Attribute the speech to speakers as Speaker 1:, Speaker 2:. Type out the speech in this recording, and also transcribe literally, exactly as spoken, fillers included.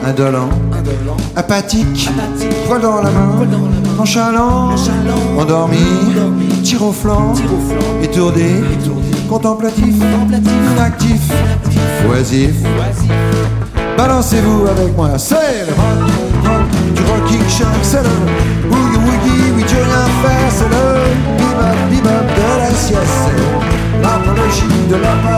Speaker 1: indolent, apathique, poil dans la main, nonchalant, endormi, tir au flanc, étourdi, contemplatif, inactif, oisif. Balancez-vous avec moi, c'est le rock, rock, du rocking chair, c'est le boogie woogie, oui, tu rien faire, c'est le bebop, bebop de la sieste, c'est l'apologie de la